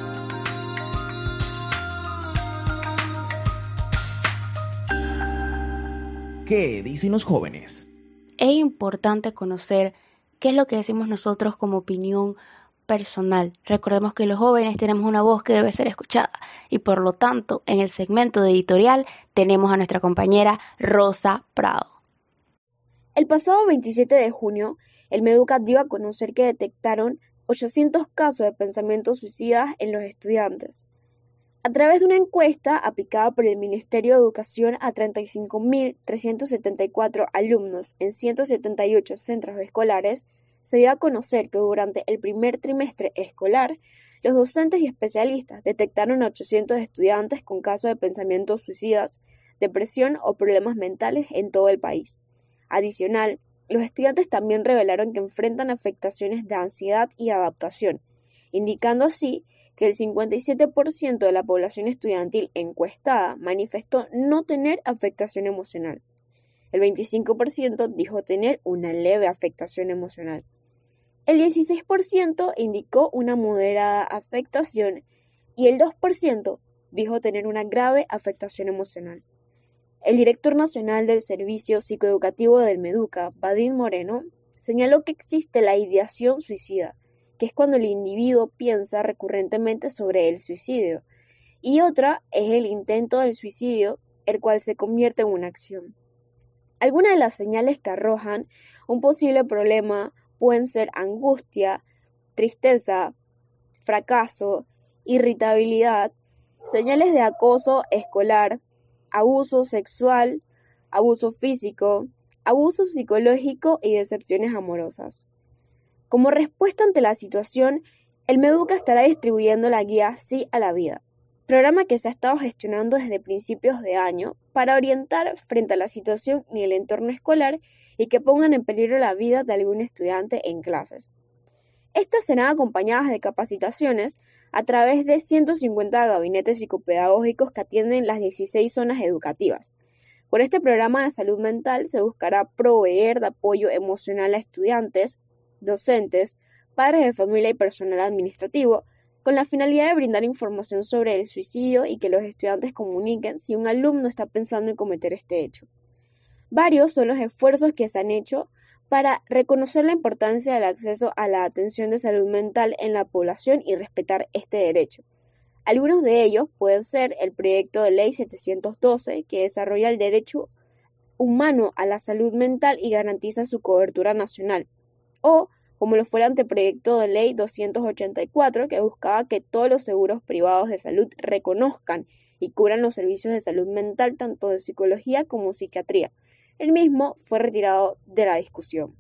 Speaker 1: ¿Qué dicen los jóvenes?
Speaker 5: Es importante conocer qué es lo que decimos nosotros como opinión personal. Recordemos que los jóvenes tenemos una voz que debe ser escuchada y por lo tanto en el segmento de editorial tenemos a nuestra compañera Rosa Prado.
Speaker 10: El pasado 27 de junio, el Meducat dio a conocer que detectaron 800 casos de pensamientos suicidas en los estudiantes. A través de una encuesta aplicada por el Ministerio de Educación a 35.374 alumnos en 178 centros escolares, se dio a conocer que durante el primer trimestre escolar, Los docentes y especialistas detectaron a 800 estudiantes con casos de pensamientos suicidas, depresión o problemas mentales en todo el país. Adicional, los estudiantes también revelaron que enfrentan afectaciones de ansiedad y adaptación, indicando así que el 57% de la población estudiantil encuestada manifestó no tener afectación emocional. El 25% dijo tener una leve afectación emocional. El 16% indicó una moderada afectación y el 2% dijo tener una grave afectación emocional. El director nacional del Servicio Psicoeducativo del Meduca, Vadim Moreno, señaló que existe la ideación suicida, que es cuando el individuo piensa recurrentemente sobre el suicidio, y otra es el intento del suicidio, el cual se convierte en una acción. Algunas de las señales que arrojan un posible problema pueden ser angustia, tristeza, fracaso, irritabilidad, señales de acoso escolar, abuso sexual, abuso físico, abuso psicológico y decepciones amorosas. Como respuesta ante la situación, el Meduca estará distribuyendo la guía Sí a la Vida, programa que se ha estado gestionando desde principios de año para orientar frente a la situación y el entorno escolar y que pongan en peligro la vida de algún estudiante en clases. Estas serán acompañadas de capacitaciones a través de 150 gabinetes psicopedagógicos que atienden las 16 zonas educativas. Con este programa de salud mental se buscará proveer de apoyo emocional a estudiantes, docentes, padres de familia y personal administrativo, con la finalidad de brindar información sobre el suicidio y que los estudiantes comuniquen si un alumno está pensando en cometer este hecho. Varios son los esfuerzos que se han hecho para reconocer la importancia del acceso a la atención de salud mental en la población y respetar este derecho. Algunos de ellos pueden ser el proyecto de ley 712, que desarrolla el derecho humano a la salud mental y garantiza su cobertura nacional, o como lo fue el anteproyecto de ley 284, que buscaba que todos los seguros privados de salud reconozcan y cubran los servicios de salud mental tanto de psicología como psiquiatría. El mismo fue retirado de la discusión.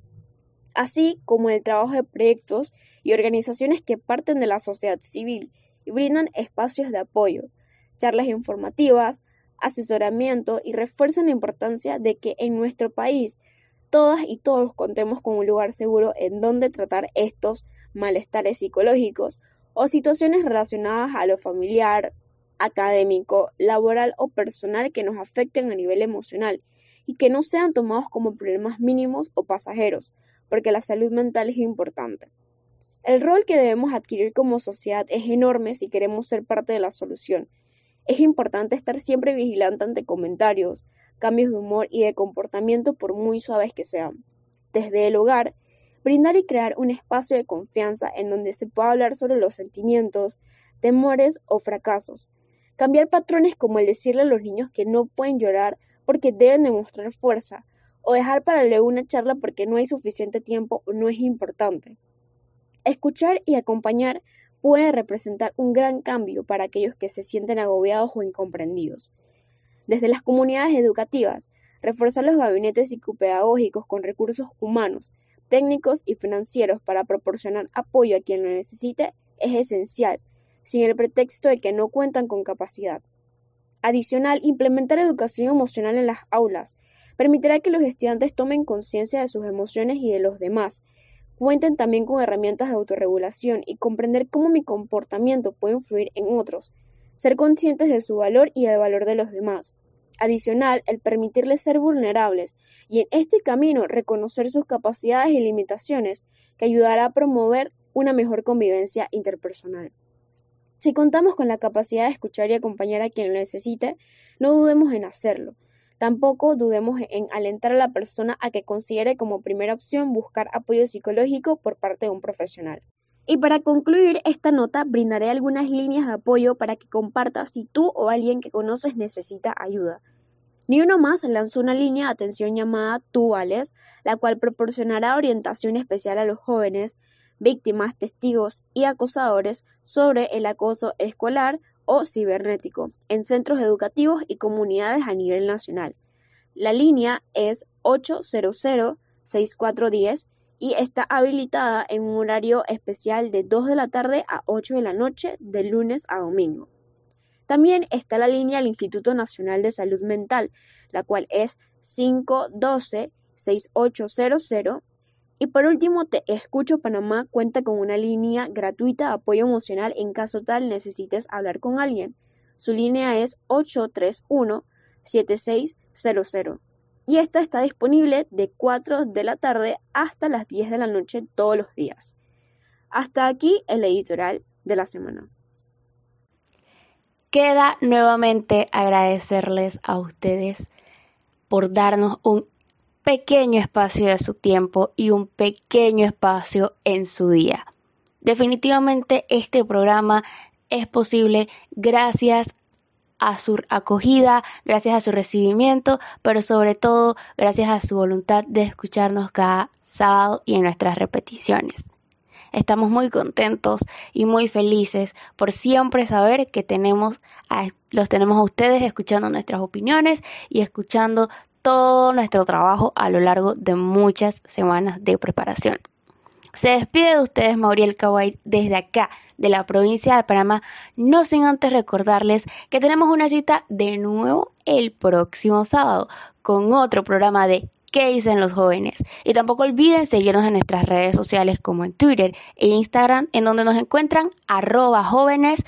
Speaker 10: Así como el trabajo de proyectos y organizaciones que parten de la sociedad civil y brindan espacios de apoyo, charlas informativas, asesoramiento y refuerzan la importancia de que en nuestro país todas y todos contemos con un lugar seguro en donde tratar estos malestares psicológicos o situaciones relacionadas a lo familiar, académico, laboral o personal que nos afecten a nivel emocional y que no sean tomados como problemas mínimos o pasajeros, porque la salud mental es importante. El rol que debemos adquirir como sociedad es enorme si queremos ser parte de la solución. Es importante estar siempre vigilante ante comentarios, cambios de humor y de comportamiento por muy suaves que sean. Desde el hogar, brindar y crear un espacio de confianza en donde se pueda hablar sobre los sentimientos, temores o fracasos. Cambiar patrones como el decirle a los niños que no pueden llorar porque deben demostrar fuerza, o dejar para luego una charla porque no hay suficiente tiempo o no es importante. Escuchar y acompañar puede representar un gran cambio para aquellos que se sienten agobiados o incomprendidos. Desde las comunidades educativas, reforzar los gabinetes psicopedagógicos con recursos humanos, técnicos y financieros para proporcionar apoyo a quien lo necesite es esencial, sin el pretexto de que no cuentan con capacidad. Adicional, implementar educación emocional en las aulas permitirá que los estudiantes tomen conciencia de sus emociones y de los demás, cuenten también con herramientas de autorregulación y comprender cómo mi comportamiento puede influir en otros, ser conscientes de su valor y del valor de los demás. Adicional, el permitirles ser vulnerables y en este camino reconocer sus capacidades y limitaciones que ayudará a promover una mejor convivencia interpersonal. Si contamos con la capacidad de escuchar y acompañar a quien lo necesite, no dudemos en hacerlo. Tampoco dudemos en alentar a la persona a que considere como primera opción buscar apoyo psicológico por parte de un profesional. Y para concluir esta nota, brindaré algunas líneas de apoyo para que compartas si tú o alguien que conoces necesita ayuda. Ni Uno Más lanzó una línea de atención llamada Tú Vales, la cual proporcionará orientación especial a los jóvenes, víctimas, testigos y acosadores sobre el acoso escolar o cibernético en centros educativos y comunidades a nivel nacional. La línea es 800-6410 y está habilitada en un horario especial de 2 de la tarde a 8 de la noche, de lunes a domingo. También está la línea del Instituto Nacional de Salud Mental, la cual es 512-6800. Y por último, Te Escucho Panamá cuenta con una línea gratuita de apoyo emocional en caso tal necesites hablar con alguien. Su línea es 831-7600. Y esta está disponible de 4 de la tarde hasta las 10 de la noche todos los días. Hasta aquí el editorial de la semana.
Speaker 5: Queda nuevamente agradecerles a ustedes por darnos un pequeño espacio de su tiempo y un pequeño espacio en su día. Definitivamente este programa es posible gracias a su acogida, gracias a su recibimiento, pero sobre todo gracias a su voluntad de escucharnos cada sábado y en nuestras repeticiones. Estamos muy contentos y muy felices por siempre saber que los tenemos a ustedes escuchando nuestras opiniones y escuchando todo nuestro trabajo a lo largo de muchas semanas de preparación. Se despide de ustedes Mauriel Kawai desde acá, de la provincia de Panamá, no sin antes recordarles que tenemos una cita de nuevo el próximo sábado con otro programa de ¿Qué dicen los jóvenes? Y tampoco olviden seguirnos en nuestras redes sociales como en Twitter e Instagram, en donde nos encuentran @jóvenesuxlae.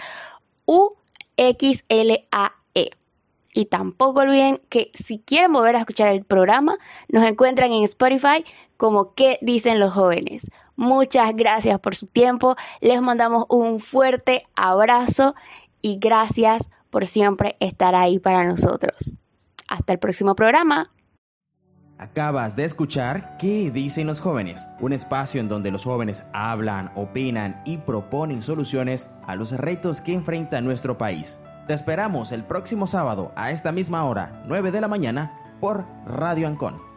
Speaker 5: Y tampoco olviden que si quieren volver a escuchar el programa, nos encuentran en Spotify como ¿Qué dicen los jóvenes? Muchas gracias por su tiempo, les mandamos un fuerte abrazo y gracias por siempre estar ahí para nosotros. Hasta el próximo programa.
Speaker 1: Acabas de escuchar ¿Qué dicen los jóvenes? Un espacio en donde los jóvenes hablan, opinan y proponen soluciones a los retos que enfrenta nuestro país. Te esperamos el próximo sábado a esta misma hora, 9 de la mañana, por Radio Ancón.